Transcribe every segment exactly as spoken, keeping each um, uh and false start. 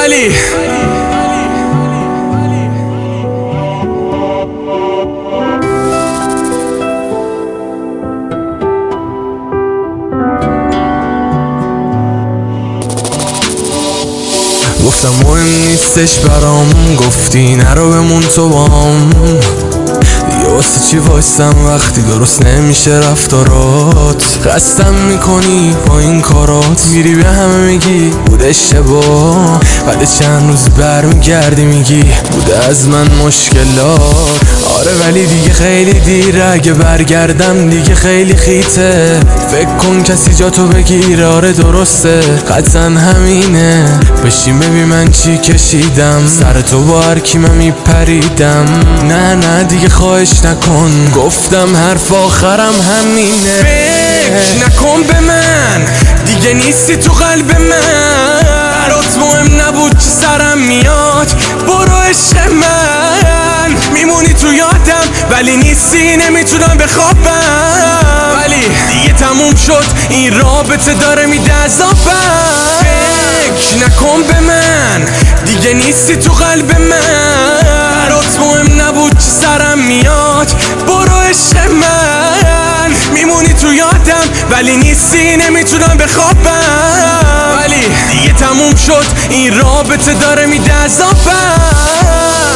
ولی گفتم مهم نیستش برام، گفتی نرو بمون تو بام. دیگه واسه چی وایستم وقتی درست نمیشه رفتارات؟ خستم میکنی با این کارات، میری به همه میگی بود اشتباه، بعد چند روز برمیگردی میگی بوده از من مشکلات. آره ولی دیگه خیلی دیره، اگه برگردم دیگه خیلی خیته. فکر کن کسی جا تو بگیره، آره درسته قطعا همینه. بشین ببین من چی کشیدم، سر تو با هر کی من میپریدم. نه نه دیگه خواهش نکن، گفتم حرف آخرم همینه. فکر نکن به من، دیگه نیستی تو قلب من. برات مهم نبود چی سرم میاد، برو عشق من. میمونی تو یادم ولی نیستی، نمیتونم بخوابم. ولی دیگه تموم شد این رابطه، داره میده عذابم. فکر نکن به من، دیگه نیستی تو قلب من. برات مهم نبود چی سرم میاد، برو عشق من. میمونی تو یادم ولی نیستی، نمیتونم بخوابم. ولی دیگه تموم شد این رابطه، داره میده عذابم.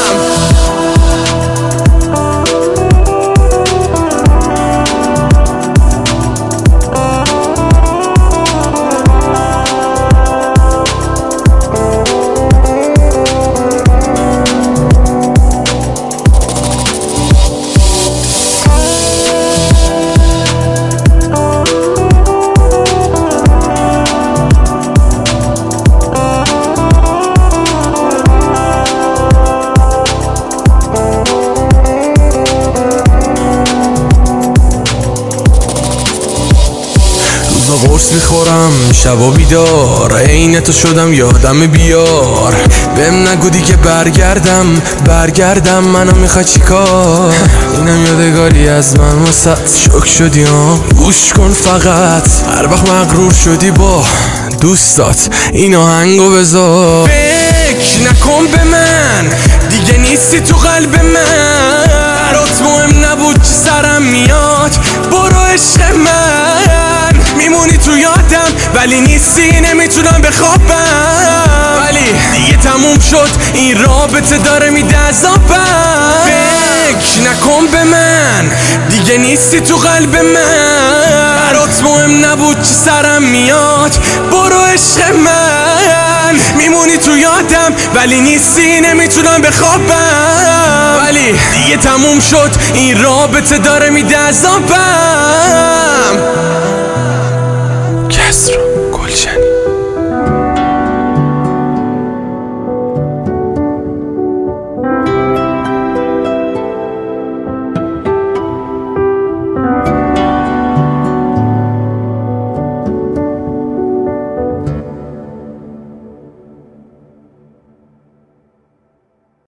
قرص میخورم شبا بیدار، عین تو شدم یادم بیار. بهم نگو دیگه برگردم برگردم، منو میخوای چیکار؟ اینم یادگاری از من واسه شوک شدی ها. گوش کن فقط، هر وقت مغرور شدی با دوستات این آهنگو بذار. فکر نکن به من، دیگه نیستی تو قلب من. برات مهم نبود چی سرم میاد، برو عشق من. میمونی تو یادم ولی نیستی، نمیتونم بخوابم. ولی دیگه تموم شد این رابطه، داره میده عذابم. فکر نکن به من، دیگه نیستی تو قلب من. برات مهم نبود چی سرم میاد، برو عشق من. میمونی تو یادم ولی نیستی، نمیتونم بخوابم. ولی دیگه تموم شد این رابطه، داره میده عذابم. Castro